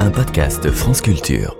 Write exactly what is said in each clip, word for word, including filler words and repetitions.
un podcast France Culture.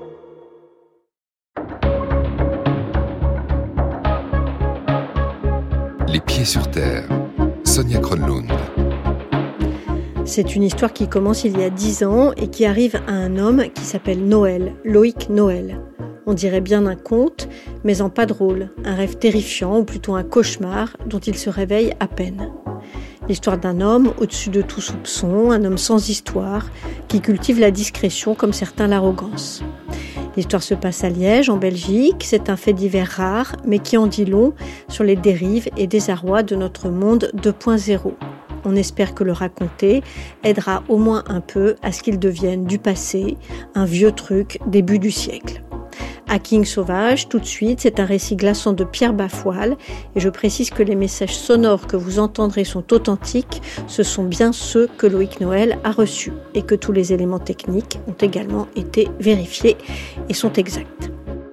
Les pieds sur terre, Sonia Kronlund. C'est une histoire qui commence il y a dix ans et qui arrive à un homme qui s'appelle Noël, Loïc Noël. On dirait bien un conte, mais en pas drôle, un rêve terrifiant ou plutôt un cauchemar dont il se réveille à peine. L'histoire d'un homme au-dessus de tout soupçon, un homme sans histoire, qui cultive la discrétion comme certains l'arrogance. L'histoire se passe à Liège, en Belgique. C'est un fait divers rare, mais qui en dit long sur les dérives et désarrois de notre monde deux point zéro. On espère que le raconter aidera au moins un peu à ce qu'il devienne du passé, un vieux truc début du siècle. Hacking sauvage, tout de suite, c'est un récit glaçant de Pierre Bafoile, et je précise que les messages sonores que vous entendrez sont authentiques, ce sont bien ceux que Loïc Noël a reçus, et que tous les éléments techniques ont également été vérifiés et sont exacts.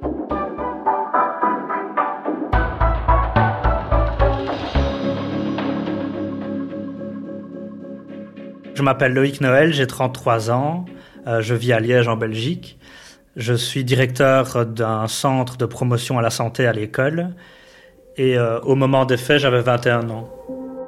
Je m'appelle Loïc Noël, j'ai trente-trois ans, euh, je vis à Liège en Belgique. Je suis directeur d'un centre de promotion à la santé à l'école et euh, au moment des faits, j'avais vingt et un ans.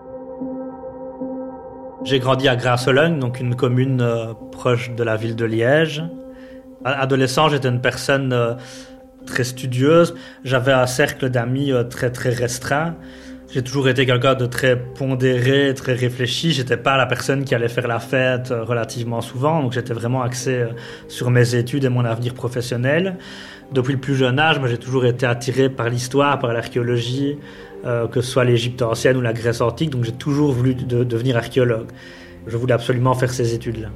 J'ai grandi à Gras-Sologne, donc une commune euh, proche de la ville de Liège. Adolescent, j'étais une personne euh, très studieuse. J'avais un cercle d'amis euh, très très restreint. J'ai toujours été quelqu'un de très pondéré, très réfléchi. J'étais pas la personne qui allait faire la fête relativement souvent, donc j'étais vraiment axé sur mes études et mon avenir professionnel. Depuis le plus jeune âge, moi, j'ai toujours été attiré par l'histoire, par l'archéologie, euh, que ce soit l'Égypte ancienne ou la Grèce antique, donc j'ai toujours voulu de, devenir archéologue. Je voulais absolument faire ces études-là.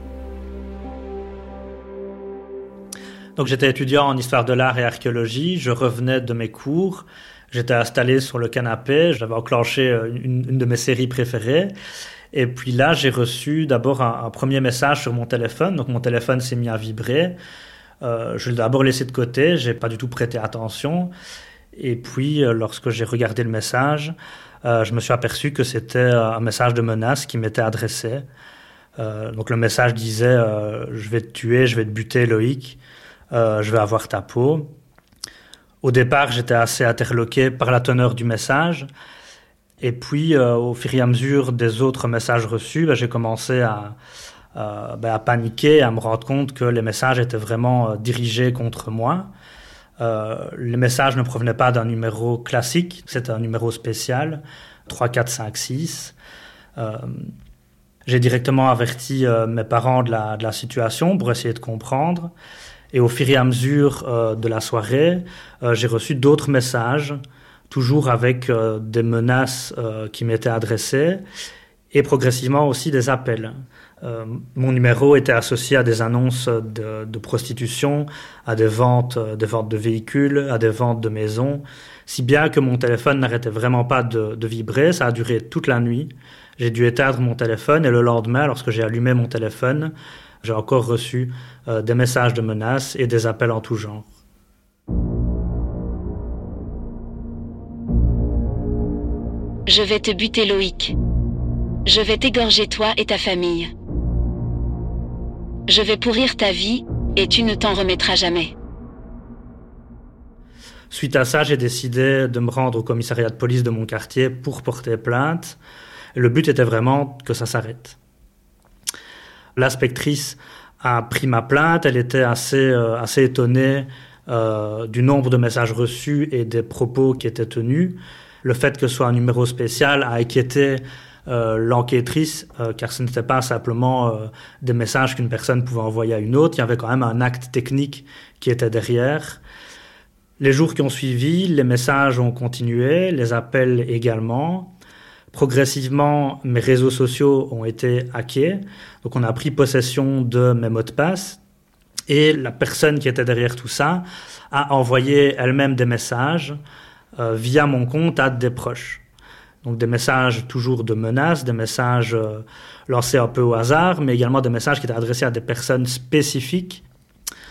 Donc j'étais étudiant en histoire de l'art et archéologie, je revenais de mes cours. J'étais installé sur le canapé, j'avais enclenché une, une de mes séries préférées. Et puis là, j'ai reçu d'abord un, un premier message sur mon téléphone. Donc mon téléphone s'est mis à vibrer. Euh, je l'ai d'abord laissé de côté, j'ai pas du tout prêté attention. Et puis, euh, lorsque j'ai regardé le message, euh, je me suis aperçu que c'était un message de menace qui m'était adressé. Euh, donc le message disait euh, « Je vais te tuer, je vais te buter, Loïc. Euh, je vais avoir ta peau ». Au départ, j'étais assez interloqué par la teneur du message. Et puis, euh, au fur et à mesure des autres messages reçus, ben, j'ai commencé à, euh, ben, à paniquer, à me rendre compte que les messages étaient vraiment euh, dirigés contre moi. Euh, les messages ne provenaient pas d'un numéro classique, c'était un numéro spécial, trois quatre cinq six. Euh, j'ai directement averti euh, mes parents de la, de la situation pour essayer de comprendre. Et au fur et à mesure euh, de la soirée, euh, j'ai reçu d'autres messages, toujours avec euh, des menaces euh, qui m'étaient adressées, et progressivement aussi des appels. Euh, mon numéro était associé à des annonces de, de prostitution, à des ventes, euh, des ventes de véhicules, à des ventes de maisons, si bien que mon téléphone n'arrêtait vraiment pas de, de vibrer. Ça a duré toute la nuit. J'ai dû éteindre mon téléphone, et le lendemain, lorsque j'ai allumé mon téléphone, j'ai encore reçu euh, des messages de menaces et des appels en tout genre. Je vais te buter, Loïc. Je vais t'égorger toi et ta famille. Je vais pourrir ta vie et tu ne t'en remettras jamais. Suite à ça, j'ai décidé de me rendre au commissariat de police de mon quartier pour porter plainte. Et le but était vraiment que ça s'arrête. L'inspectrice a pris ma plainte, elle était assez, euh, assez étonnée euh, du nombre de messages reçus et des propos qui étaient tenus. Le fait que ce soit un numéro spécial a inquiété euh, l'enquêtrice, euh, car ce n'était pas simplement euh, des messages qu'une personne pouvait envoyer à une autre, il y avait quand même un acte technique qui était derrière. Les jours qui ont suivi, les messages ont continué, les appels également. Progressivement, mes réseaux sociaux ont été hackés, donc on a pris possession de mes mots de passe et la personne qui était derrière tout ça a envoyé elle-même des messages euh, via mon compte à des proches. Donc des messages toujours de menaces, des messages euh, lancés un peu au hasard, mais également des messages qui étaient adressés à des personnes spécifiques.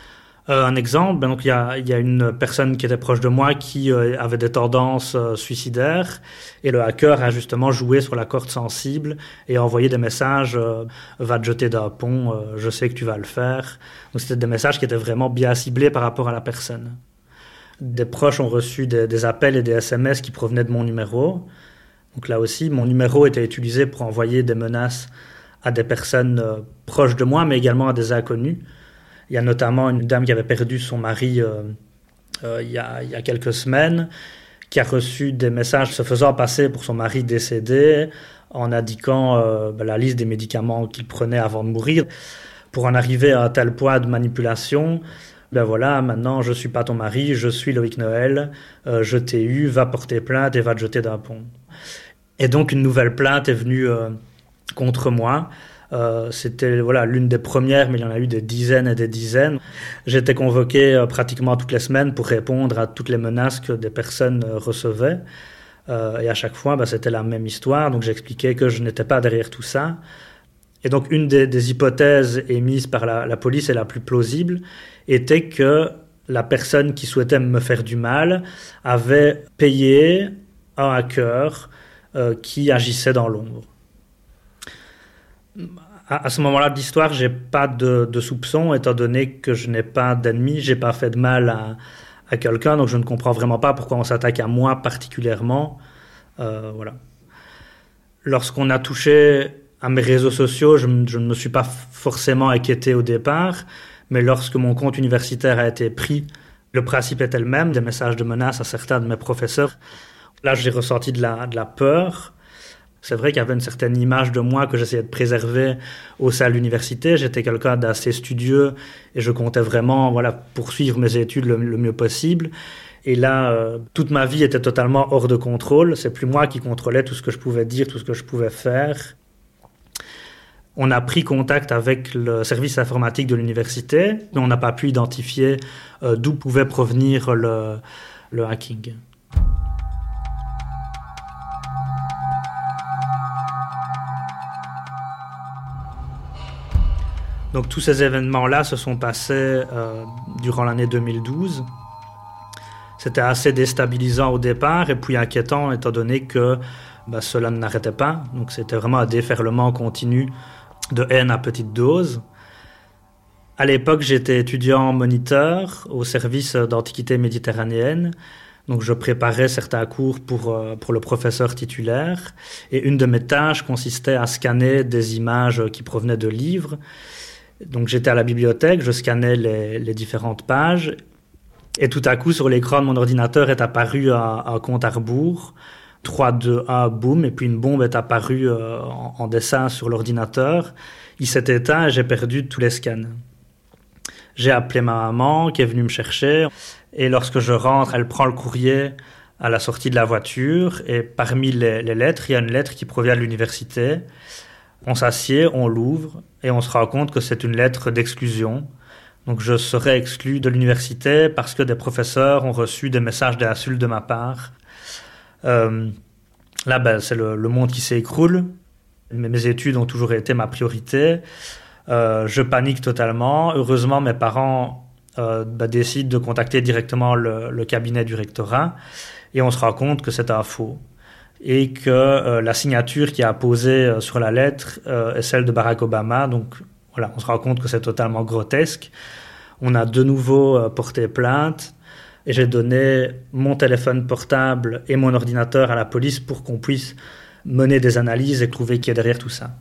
Euh, un exemple, ben donc il y a, y a une personne qui était proche de moi qui euh, avait des tendances euh, suicidaires et le hacker a justement joué sur la corde sensible et a envoyé des messages euh, « va te jeter d'un pont, euh, je sais que tu vas le faire ». Donc c'était des messages qui étaient vraiment bien ciblés par rapport à la personne. Des proches ont reçu des, des appels et des S M S qui provenaient de mon numéro. Donc là aussi, mon numéro était utilisé pour envoyer des menaces à des personnes euh, proches de moi, mais également à des inconnus. Il y a notamment une dame qui avait perdu son mari euh, euh, il, y a, il y a quelques semaines, qui a reçu des messages se faisant passer pour son mari décédé, en indiquant euh, ben, la liste des médicaments qu'il prenait avant de mourir. Pour en arriver à un tel point de manipulation, ben voilà, maintenant je suis pas ton mari, je suis Loïc Noël, euh, je t'ai eu, va porter plainte et va te jeter d'un pont. Et donc une nouvelle plainte est venue euh, contre moi. Euh, c'était voilà, l'une des premières, mais il y en a eu des dizaines et des dizaines. J'étais convoqué euh, pratiquement toutes les semaines pour répondre à toutes les menaces que des personnes euh, recevaient. Euh, et à chaque fois, bah, c'était la même histoire. Donc j'expliquais que je n'étais pas derrière tout ça. Et donc une des, des hypothèses émises par la, la police et la plus plausible était que la personne qui souhaitait me faire du mal avait payé un hacker euh, qui agissait dans l'ombre. À, à ce moment-là de l'histoire, j'ai pas de, de soupçon, étant donné que je n'ai pas d'ennemis, j'ai pas fait de mal à, à quelqu'un, donc je ne comprends vraiment pas pourquoi on s'attaque à moi particulièrement. Euh, voilà. Lorsqu'on a touché à mes réseaux sociaux, je, je ne me suis pas forcément inquiété au départ, mais lorsque mon compte universitaire a été pris, le principe était le même, des messages de menaces à certains de mes professeurs. Là, j'ai ressenti de la, de la peur. C'est vrai qu'il y avait une certaine image de moi que j'essayais de préserver au sein de l'université. J'étais quelqu'un d'assez studieux et je comptais vraiment voilà, poursuivre mes études le, le mieux possible. Et là, euh, toute ma vie était totalement hors de contrôle. C'est plus moi qui contrôlais tout ce que je pouvais dire, tout ce que je pouvais faire. On a pris contact avec le service informatique de l'université, mais on n'a pas pu identifier euh, d'où pouvait provenir le, le hacking. Donc tous ces événements-là se sont passés euh, durant l'année deux mille douze. C'était assez déstabilisant au départ et puis inquiétant étant donné que bah, cela n'arrêtait pas. Donc c'était vraiment un déferlement continu de haine à petite dose. À l'époque, j'étais étudiant moniteur au service d'Antiquités méditerranéennes. Donc je préparais certains cours pour, euh, pour le professeur titulaire. Et une de mes tâches consistait à scanner des images qui provenaient de livres. Donc j'étais à la bibliothèque, je scannais les, les différentes pages et tout à coup sur l'écran de mon ordinateur est apparu un, un compte à rebours, trois, deux, un, boum, et puis une bombe est apparue euh, en, en dessin sur l'ordinateur. Il s'est éteint et j'ai perdu tous les scans. J'ai appelé ma maman qui est venue me chercher et lorsque je rentre, elle prend le courrier à la sortie de la voiture et parmi les, les lettres, il y a une lettre qui provient de l'université. On s'assied, on l'ouvre et on se rend compte que c'est une lettre d'exclusion. Donc je serai exclu de l'université parce que des professeurs ont reçu des messages d'insultes de ma part. Euh, là, ben, c'est le, le monde qui s'écroule. Mes, mes études ont toujours été ma priorité. Euh, je panique totalement. Heureusement, mes parents euh, ben, décident de contacter directement le, le cabinet du rectorat et on se rend compte que c'est un faux. Et que euh, la signature qui est apposée euh, sur la lettre euh, est celle de Barack Obama. Donc voilà, on se rend compte que c'est totalement grotesque. On a de nouveau euh, porté plainte et j'ai donné mon téléphone portable et mon ordinateur à la police pour qu'on puisse mener des analyses et trouver qui est derrière tout ça.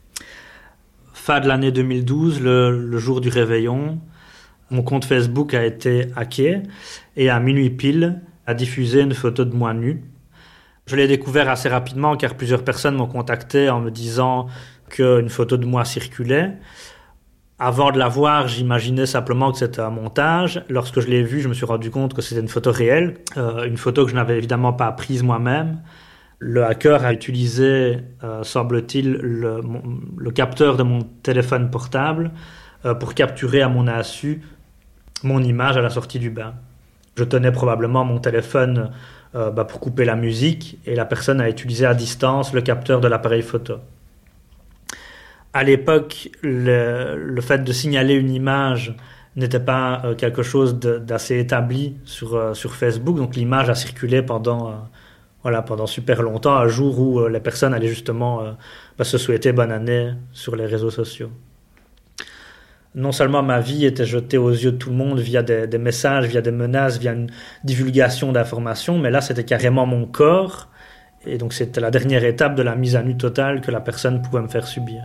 Fin de l'année deux mille douze, le, le jour du réveillon, mon compte Facebook a été hacké et à minuit pile a diffusé une photo de moi nu. Je l'ai découvert assez rapidement car plusieurs personnes m'ont contacté en me disant qu'une photo de moi circulait. Avant de la voir, j'imaginais simplement que c'était un montage. Lorsque je l'ai vue, je me suis rendu compte que c'était une photo réelle, euh, une photo que je n'avais évidemment pas prise moi-même. Le hacker a utilisé, euh, semble-t-il, le, mon, le capteur de mon téléphone portable euh, pour capturer à mon insu mon image à la sortie du bain. Je tenais probablement mon téléphone Euh, bah, pour couper la musique et la personne a utilisé à distance le capteur de l'appareil photo. À l'époque, le, le fait de signaler une image n'était pas euh, quelque chose de, d'assez établi sur, euh, sur Facebook. Donc l'image a circulé pendant, euh, voilà, pendant super longtemps, un jour où euh, les personnes allaient justement euh, bah, se souhaiter bonne année sur les réseaux sociaux. Non seulement ma vie était jetée aux yeux de tout le monde via des, des messages, via des menaces, via une divulgation d'informations, mais là c'était carrément mon corps. Et donc c'était la dernière étape de la mise à nu totale que la personne pouvait me faire subir.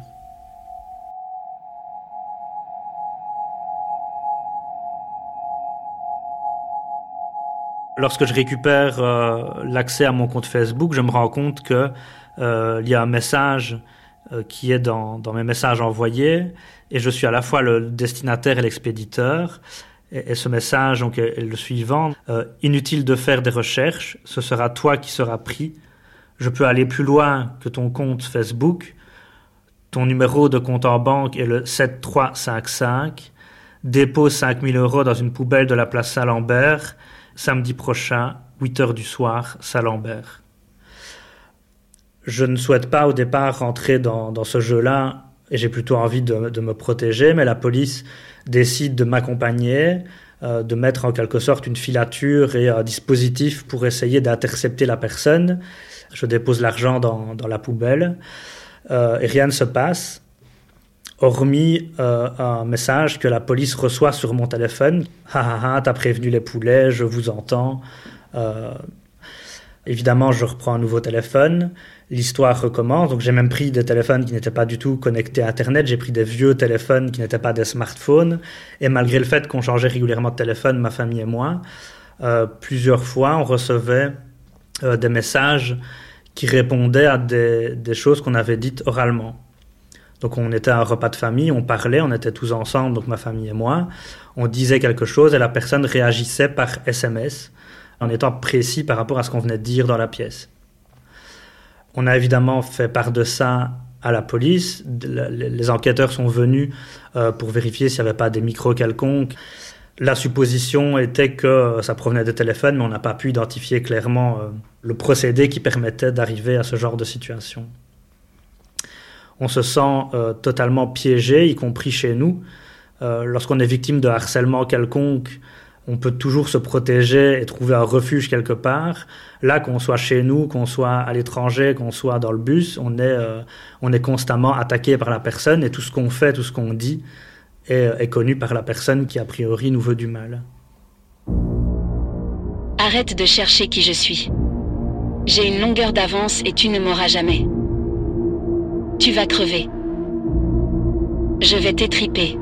Lorsque je récupère euh, l'accès à mon compte Facebook, je me rends compte qu'il euh, y a un message euh, qui est dans, dans mes messages envoyés et je suis à la fois le destinataire et l'expéditeur. Et, et ce message donc, est, est le suivant. Euh, « Inutile de faire des recherches, ce sera toi qui seras pris. Je peux aller plus loin que ton compte Facebook. Ton numéro de compte en banque est le sept trois cinq cinq. Dépose cinq mille euros dans une poubelle de la place Saint-Lambert. Samedi prochain, huit heures du soir, Saint-Lambert. » Je ne souhaite pas au départ rentrer dans, dans ce jeu-là et j'ai plutôt envie de, de me protéger, mais la police décide de m'accompagner, euh, de mettre en quelque sorte une filature et un dispositif pour essayer d'intercepter la personne. Je dépose l'argent dans, dans la poubelle euh, et rien ne se passe, hormis euh, un message que la police reçoit sur mon téléphone. « Ha ha ha, t'as prévenu les poulets, je vous entends. Euh, » Évidemment, je reprends un nouveau téléphone. L'histoire recommence. Donc, j'ai même pris des téléphones qui n'étaient pas du tout connectés à Internet. J'ai pris des vieux téléphones qui n'étaient pas des smartphones. Et malgré le fait qu'on changeait régulièrement de téléphone, ma famille et moi, euh, plusieurs fois, on recevait euh, des messages qui répondaient à des, des choses qu'on avait dites oralement. Donc, on était à un repas de famille, on parlait, on était tous ensemble, donc ma famille et moi. On disait quelque chose et la personne réagissait par S M S en étant précis par rapport à ce qu'on venait de dire dans la pièce. On a évidemment fait part de ça à la police. Les enquêteurs sont venus euh, pour vérifier s'il n'y avait pas des micros quelconques. La supposition était que ça provenait des téléphones, mais on n'a pas pu identifier clairement euh, le procédé qui permettait d'arriver à ce genre de situation. On se sent euh, totalement piégé, y compris chez nous. Euh, lorsqu'on est victime de harcèlement quelconque, on peut toujours se protéger et trouver un refuge quelque part. Là, qu'on soit chez nous, qu'on soit à l'étranger, qu'on soit dans le bus, on est, euh, on est constamment attaqué par la personne et tout ce qu'on fait, tout ce qu'on dit est, est connu par la personne qui, a priori, nous veut du mal. Arrête de chercher qui je suis. J'ai une longueur d'avance et tu ne m'auras jamais. Tu vas crever. Je vais t'étriper.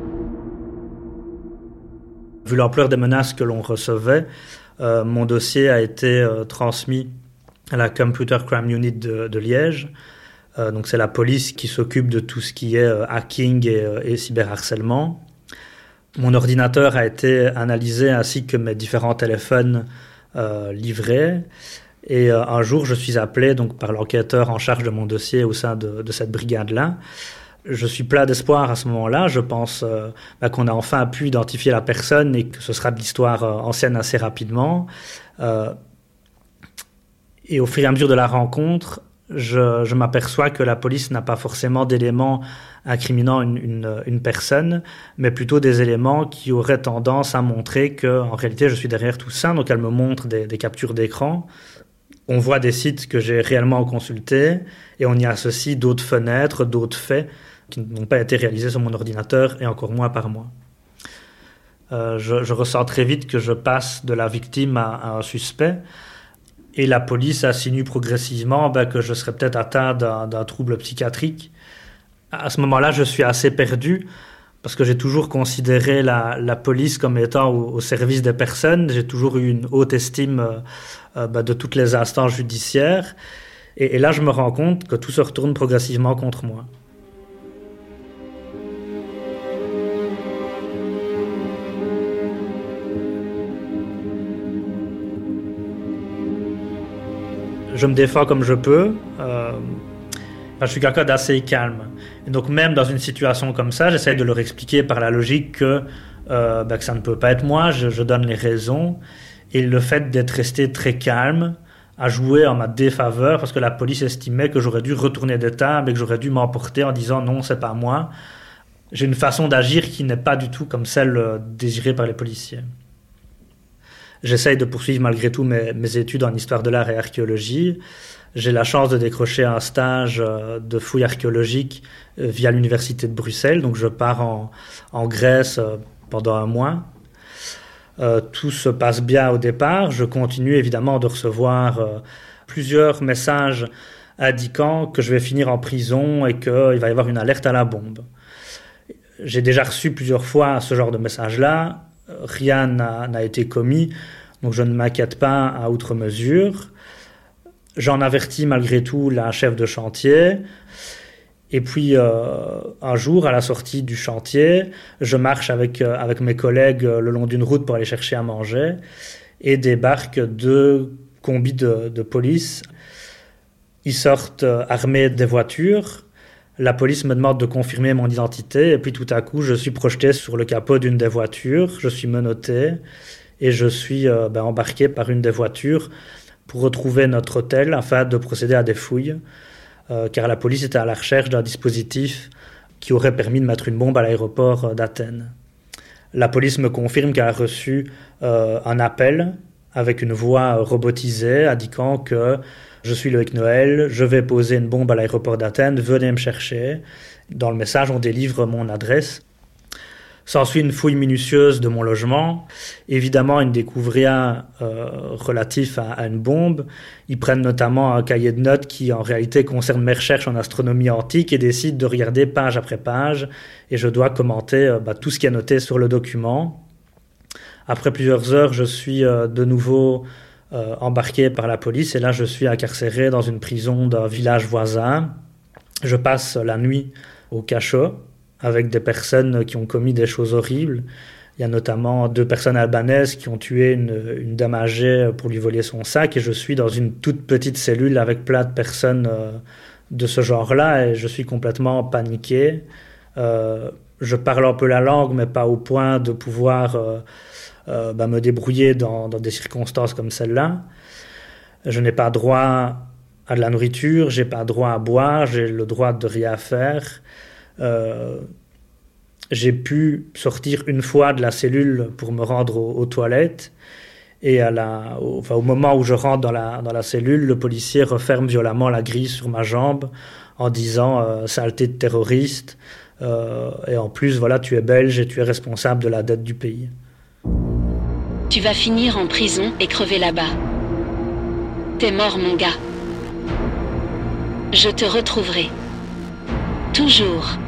Vu l'ampleur des menaces que l'on recevait, euh, mon dossier a été euh, transmis à la Computer Crime Unit de, de Liège. Euh, donc c'est la police qui s'occupe de tout ce qui est euh, hacking et, euh, et cyberharcèlement. Mon ordinateur a été analysé ainsi que mes différents téléphones euh, livrés. Et euh, un jour, je suis appelé donc, par l'enquêteur en charge de mon dossier au sein de, de cette brigade-là. Je suis plein d'espoir à ce moment-là. Je pense euh, bah, qu'on a enfin pu identifier la personne et que ce sera de l'histoire euh, ancienne assez rapidement. Euh, et au fur et à mesure de la rencontre, je, je m'aperçois que la police n'a pas forcément d'éléments incriminant une, une, une personne, mais plutôt des éléments qui auraient tendance à montrer qu'en réalité, je suis derrière tout ça. Donc, elle me montre des, des captures d'écran. On voit des sites que j'ai réellement consultés et on y associe d'autres fenêtres, d'autres faits qui n'ont pas été réalisés sur mon ordinateur et encore moins par moi. Euh, je, je ressens très vite que je passe de la victime à, à un suspect et la police insinue progressivement ben, que je serais peut-être atteint d'un, d'un trouble psychiatrique. À ce moment-là, je suis assez perdu parce que j'ai toujours considéré la, la police comme étant au, au service des personnes. J'ai toujours eu une haute estime euh, euh, ben, de toutes les instances judiciaires. Et, et là, je me rends compte que tout se retourne progressivement contre moi. Je me défends comme je peux. Euh, je suis quelqu'un d'assez calme. Et donc même dans une situation comme ça, j'essaie de leur expliquer par la logique que, euh, bah, que ça ne peut pas être moi. Je, je donne les raisons. Et le fait d'être resté très calme a joué en ma défaveur parce que la police estimait que j'aurais dû retourner des tables et que j'aurais dû m'emporter en disant non, c'est pas moi. j'ai une façon d'agir qui n'est pas du tout comme celle désirée par les policiers. J'essaye de poursuivre malgré tout mes, mes études en histoire de l'art et archéologie. J'ai la chance de décrocher un stage de fouilles archéologiques via l'université de Bruxelles. Donc je pars en, en Grèce pendant un mois. Euh, tout se passe bien au départ. Je continue évidemment de recevoir euh, plusieurs messages indiquant que je vais finir en prison et qu'il va y avoir une alerte à la bombe. J'ai déjà reçu plusieurs fois ce genre de message-là. Rien n'a, n'a été commis, donc je ne m'inquiète pas à outre mesure. J'en avertis malgré tout la chef de chantier. Et puis, euh, un jour, à la sortie du chantier, je marche avec, euh, avec mes collègues euh, le long d'une route pour aller chercher à manger et débarquent deux combis de, de police. Ils sortent euh, armés des voitures. La police me demande de confirmer mon identité et puis tout à coup, je suis projeté sur le capot d'une des voitures, je suis menotté et je suis euh, ben, embarqué par une des voitures pour retrouver notre hôtel afin de procéder à des fouilles, euh, car la police était à la recherche d'un dispositif qui aurait permis de mettre une bombe à l'aéroport d'Athènes. La police me confirme qu'elle a reçu euh, un appel avec une voix robotisée indiquant que je suis Loïc Noël, je vais poser une bombe à l'aéroport d'Athènes, venez me chercher. Dans le message, on délivre mon adresse. S'ensuit une fouille minutieuse de mon logement. Évidemment, ils ne découvrent rien euh, relatif à, à une bombe. Ils prennent notamment un cahier de notes qui, en réalité, concerne mes recherches en astronomie antique et décident de regarder page après page. Et je dois commenter euh, bah, tout ce qui est noté sur le document. Après plusieurs heures, je suis euh, de nouveau euh, embarqué par la police et là, je suis incarcéré dans une prison d'un village voisin. Je passe la nuit au cachot avec des personnes qui ont commis des choses horribles. Il y a notamment deux personnes albanaises qui ont tué une, une dame âgée pour lui voler son sac et je suis dans une toute petite cellule avec plein de personnes euh, de ce genre-là et je suis complètement paniqué. Euh, je parle un peu la langue, mais pas au point de pouvoir euh, euh, bah, me débrouiller dans, dans des circonstances comme celle-là. Je n'ai pas droit à de la nourriture, j'ai pas droit à boire, j'ai le droit de rien faire. Euh, j'ai pu sortir une fois de la cellule pour me rendre aux, aux toilettes et à la, au, enfin, au moment où je rentre dans la, dans la cellule, le policier referme violemment la grille sur ma jambe en disant euh, « saleté de terroriste euh, et en plus voilà tu es belge et tu es responsable de la dette du pays ». Tu vas finir en prison et crever là-bas. T'es mort mon gars. Je te retrouverai. Toujours.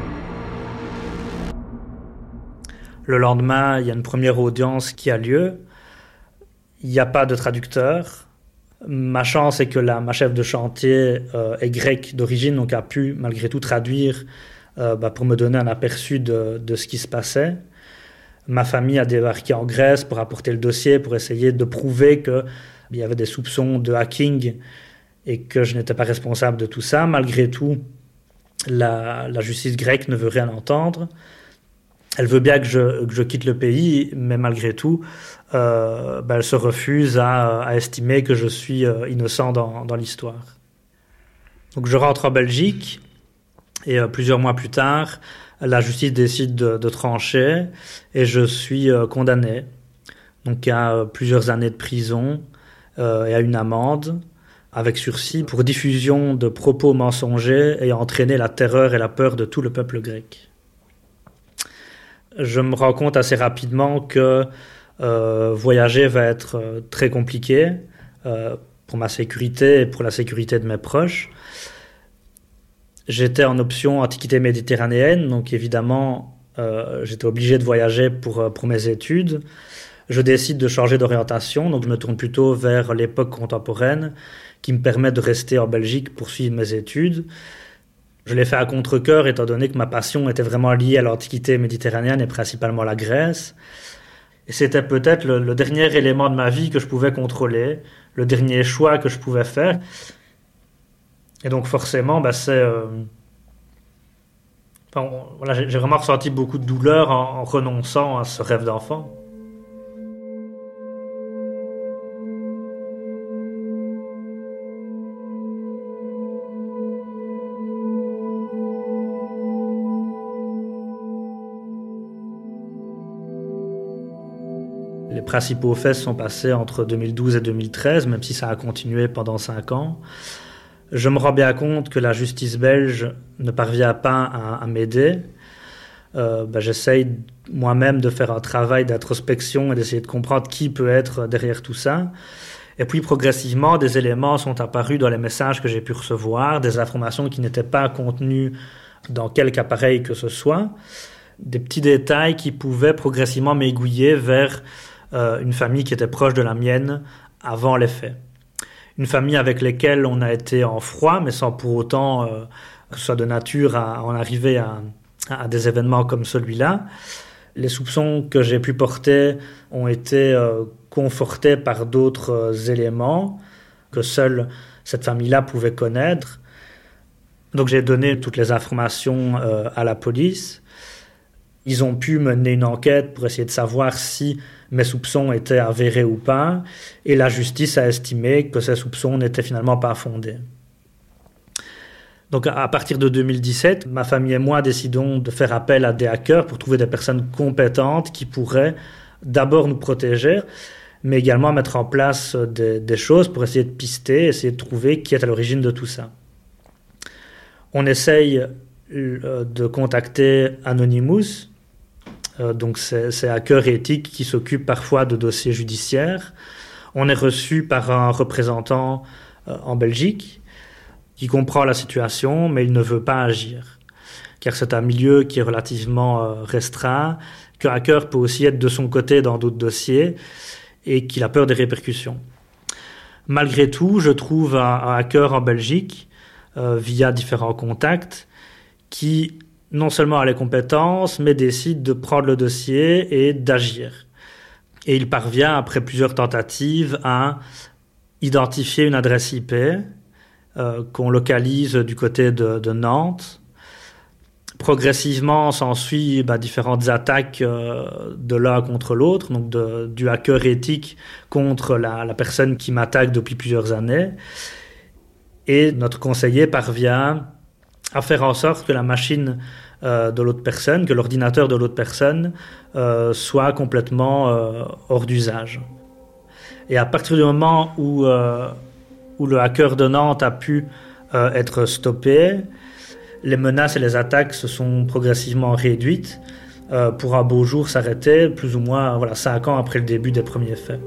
Le lendemain, il y a une première audience qui a lieu. Il n'y a pas de traducteur. Ma chance est que la, ma chef de chantier euh, est grecque d'origine, donc a pu malgré tout traduire euh, bah, pour me donner un aperçu de, de ce qui se passait. Ma famille a débarqué en Grèce pour apporter le dossier, pour essayer de prouver qu'il y avait des soupçons de hacking et que je n'étais pas responsable de tout ça. Malgré tout, la, la justice grecque ne veut rien entendre. Elle veut bien que je, que je quitte le pays, mais malgré tout, euh, ben elle se refuse à, à estimer que je suis euh, innocent dans, dans l'histoire. Donc je rentre en Belgique et euh, plusieurs mois plus tard, la justice décide de, de trancher et je suis euh, condamné. Donc à euh, plusieurs années de prison euh, et à une amende avec sursis pour diffusion de propos mensongers ayant entraîné la terreur et la peur de tout le peuple grec. Je me rends compte assez rapidement que euh, voyager va être euh, très compliqué euh, pour ma sécurité et pour la sécurité de mes proches. J'étais en option Antiquité méditerranéenne, donc évidemment, euh, j'étais obligé de voyager pour, pour mes études. Je décide de changer d'orientation, donc je me tourne plutôt vers l'époque contemporaine, qui me permet de rester en Belgique pour suivre mes études. Je l'ai fait à contre-cœur, étant donné que ma passion était vraiment liée à l'Antiquité méditerranéenne et principalement la Grèce. Et c'était peut-être le, le dernier élément de ma vie que je pouvais contrôler, le dernier choix que je pouvais faire. Et donc forcément, bah, c'est, euh... enfin, voilà, j'ai, j'ai vraiment ressenti beaucoup de douleur en, en renonçant à ce rêve d'enfant. Les principaux faits sont passés entre deux mille douze et deux mille treize, même si ça a continué pendant cinq ans. Je me rends bien compte que la justice belge ne parvient pas à, à m'aider. Euh, ben, j'essaye moi-même de faire un travail d'introspection et d'essayer de comprendre qui peut être derrière tout ça. Et puis progressivement, des éléments sont apparus dans les messages que j'ai pu recevoir, des informations qui n'étaient pas contenues dans quelque appareil que ce soit, des petits détails qui pouvaient progressivement m'aiguiller vers euh, une famille qui était proche de la mienne avant les faits. Une famille avec laquelle on a été en froid, mais sans pour autant euh, que ce soit de nature à en arriver à, à des événements comme celui-là. Les soupçons que j'ai pu porter ont été euh, confortés par d'autres euh, éléments que seule cette famille-là pouvait connaître. Donc j'ai donné toutes les informations euh, à la police. Ils ont pu mener une enquête pour essayer de savoir si mes soupçons étaient avérés ou pas, et la justice a estimé que ces soupçons n'étaient finalement pas fondés. Donc à partir de deux mille dix-sept, ma famille et moi décidons de faire appel à des hackers pour trouver des personnes compétentes qui pourraient d'abord nous protéger, mais également mettre en place des, des choses pour essayer de pister, essayer de trouver qui est à l'origine de tout ça. On essaye de contacter Anonymous, euh, donc c'est, c'est hackers éthiques qui s'occupent parfois de dossiers judiciaires. On est reçu par un représentant euh, en Belgique qui comprend la situation, mais il ne veut pas agir, car c'est un milieu qui est relativement euh, restreint, qu'un hacker peut aussi être de son côté dans d'autres dossiers et qu'il a peur des répercussions. Malgré tout, je trouve un, un hacker en Belgique, euh, via différents contacts, qui non seulement a les compétences, mais décide de prendre le dossier et d'agir. Et il parvient, après plusieurs tentatives, à identifier une adresse I P euh, qu'on localise du côté de, de Nantes. Progressivement, s'ensuit bah, différentes attaques euh, de l'un contre l'autre, donc de, du hacker éthique contre la, la personne qui m'attaque depuis plusieurs années. Et notre conseiller parvient à faire en sorte que la machine euh, de l'autre personne, que l'ordinateur de l'autre personne euh, soit complètement euh, hors d'usage. Et à partir du moment où, euh, où le hacker de Nantes a pu euh, être stoppé, les menaces et les attaques se sont progressivement réduites euh, pour un beau jour s'arrêter, plus ou moins voilà, cinq ans après le début des premiers faits.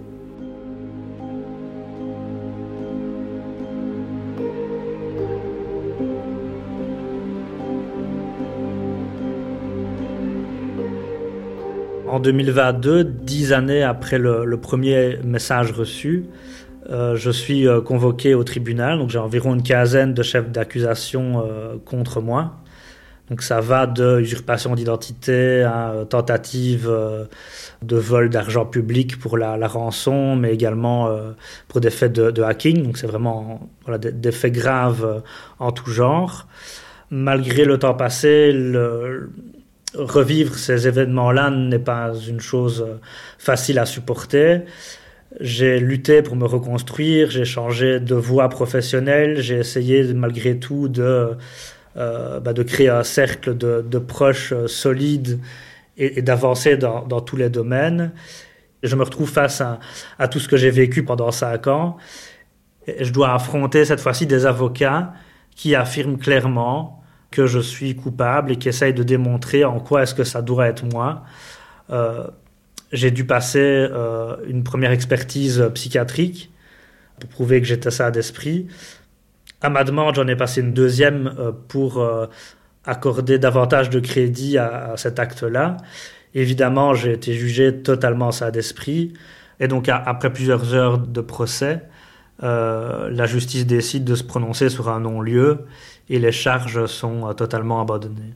En deux mille vingt-deux, dix années après le, le premier message reçu, euh, je suis euh, convoqué au tribunal. Donc j'ai environ une quinzaine de chefs d'accusation euh, contre moi. Donc ça va de usurpation d'identité à euh, tentative euh, de vol d'argent public pour la, la rançon, mais également euh, pour des faits de, de hacking. Donc c'est vraiment voilà, des, des faits graves euh, en tout genre. Malgré le temps passé, le... revivre ces événements-là n'est pas une chose facile à supporter. J'ai lutté pour me reconstruire, j'ai changé de voie professionnelle, j'ai essayé malgré tout de, euh, bah de créer un cercle de, de proches solides et, et d'avancer dans, dans tous les domaines. Et je me retrouve face à, à tout ce que j'ai vécu pendant cinq ans. Et je dois affronter cette fois-ci des avocats qui affirment clairement que je suis coupable et qui essaye de démontrer en quoi est-ce que ça doit être moi. Euh, j'ai dû passer euh, une première expertise psychiatrique pour prouver que j'étais sain d'esprit. À ma demande, j'en ai passé une deuxième euh, pour euh, accorder davantage de crédit à, à cet acte-là. Évidemment, j'ai été jugé totalement sain d'esprit. Et donc, à, après plusieurs heures de procès, euh, la justice décide de se prononcer sur un non-lieu et les charges sont totalement abandonnées.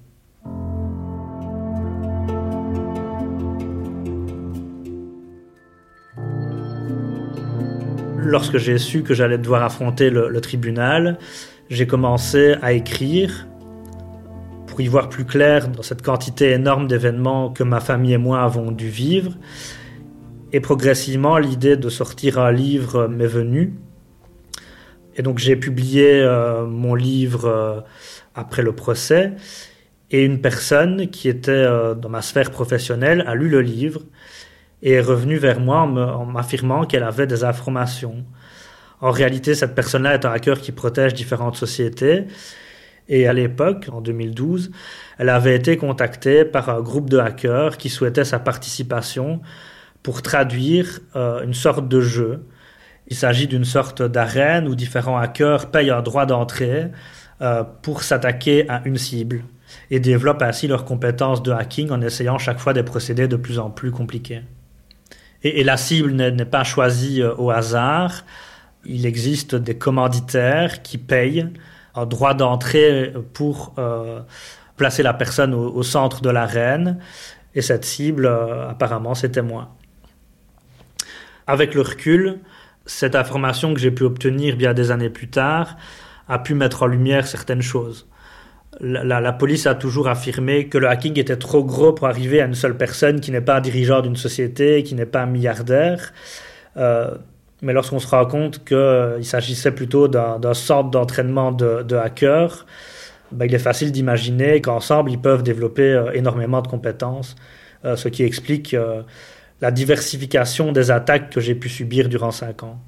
Lorsque j'ai su que j'allais devoir affronter le, le tribunal, j'ai commencé à écrire pour y voir plus clair dans cette quantité énorme d'événements que ma famille et moi avons dû vivre. Et progressivement, l'idée de sortir un livre m'est venue. Et donc j'ai publié euh, mon livre euh, après le procès, et une personne qui était euh, dans ma sphère professionnelle a lu le livre et est revenue vers moi en, me, en m'affirmant qu'elle avait des informations. En réalité, cette personne-là est un hacker qui protège différentes sociétés. Et à l'époque, en deux mille douze, elle avait été contactée par un groupe de hackers qui souhaitait sa participation pour traduire euh, une sorte de jeu. Il s'agit d'une sorte d'arène où différents hackers payent un droit d'entrée euh, pour s'attaquer à une cible et développent ainsi leurs compétences de hacking en essayant chaque fois des procédés de plus en plus compliqués. Et, et la cible n'est, n'est pas choisie euh, au hasard. Il existe des commanditaires qui payent un droit d'entrée pour euh, placer la personne au, au centre de l'arène. Et cette cible, euh, apparemment, c'était moi. Avec le recul, cette information que j'ai pu obtenir bien des années plus tard a pu mettre en lumière certaines choses. La, la, la police a toujours affirmé que le hacking était trop gros pour arriver à une seule personne qui n'est pas un dirigeant d'une société, qui n'est pas un milliardaire. Euh, mais lorsqu'on se rend compte qu'il euh, s'agissait plutôt d'un, d'un sorte d'entraînement de, de hackers, ben, il est facile d'imaginer qu'ensemble, ils peuvent développer euh, énormément de compétences, euh, ce qui explique euh, la diversification des attaques que j'ai pu subir durant cinq ans.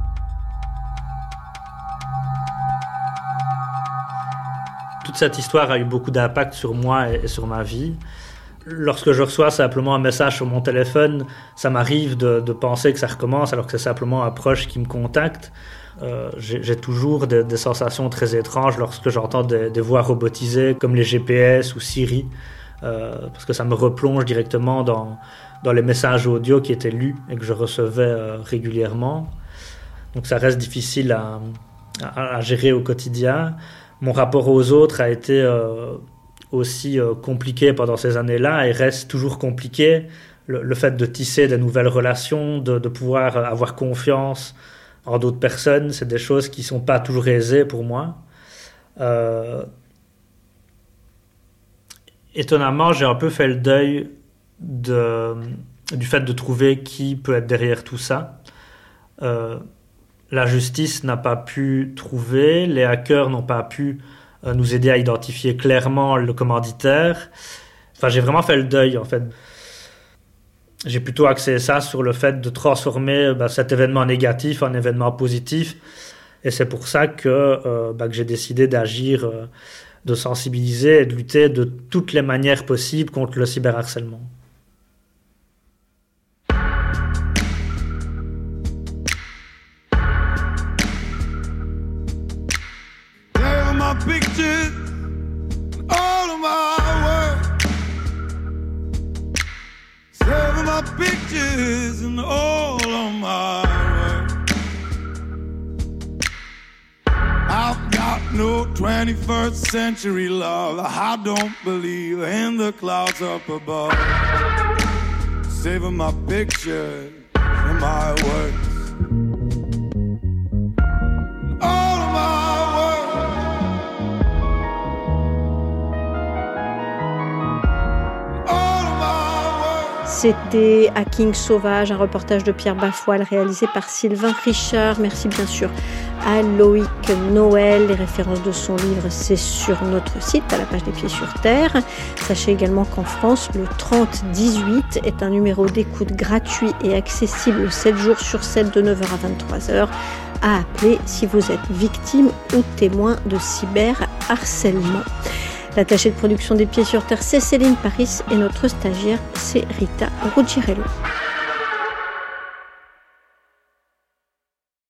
Toute cette histoire a eu beaucoup d'impact sur moi et sur ma vie. Lorsque je reçois simplement un message sur mon téléphone, ça m'arrive de, de penser que ça recommence alors que c'est simplement un proche qui me contacte. Euh, j'ai, j'ai toujours des, des sensations très étranges lorsque j'entends des, des voix robotisées comme les G P S ou Siri, euh, parce que ça me replonge directement dans, dans les messages audio qui étaient lus et que je recevais euh, régulièrement. Donc ça reste difficile à, à, à gérer au quotidien. Mon rapport aux autres a été euh, aussi euh, compliqué pendant ces années-là et reste toujours compliqué. Le, le fait de tisser de nouvelles relations, de, de pouvoir avoir confiance en d'autres personnes, c'est des choses qui ne sont pas toujours aisées pour moi. Euh, étonnamment, j'ai un peu fait le deuil de, du fait de trouver qui peut être derrière tout ça. Euh, La justice n'a pas pu trouver, les hackers n'ont pas pu euh, nous aider à identifier clairement le commanditaire. Enfin, j'ai vraiment fait le deuil, en fait. J'ai plutôt axé ça sur le fait de transformer bah, cet événement négatif en événement positif. Et c'est pour ça que, euh, bah, que j'ai décidé d'agir, euh, de sensibiliser et de lutter de toutes les manières possibles contre le cyberharcèlement. Pictures, all of my work. Saving my pictures and all of my work. I've got no twenty-first century love. I don't believe in the clouds up above. Saving my pictures and my works. C'était Hacking Sauvage, un reportage de Pierre Bafoile réalisé par Sylvain Richard. Merci bien sûr à Loïc Noël. Les références de son livre, c'est sur notre site, à la page des Pieds sur Terre. Sachez également qu'en France, le trente dix-huit est un numéro d'écoute gratuit et accessible sept jours sur sept de neuf heures à vingt-trois heures à appeler si vous êtes victime ou témoin de cyberharcèlement. L'attachée de production des Pieds sur Terre, c'est Céline Paris et notre stagiaire, c'est Rita Ruggiero.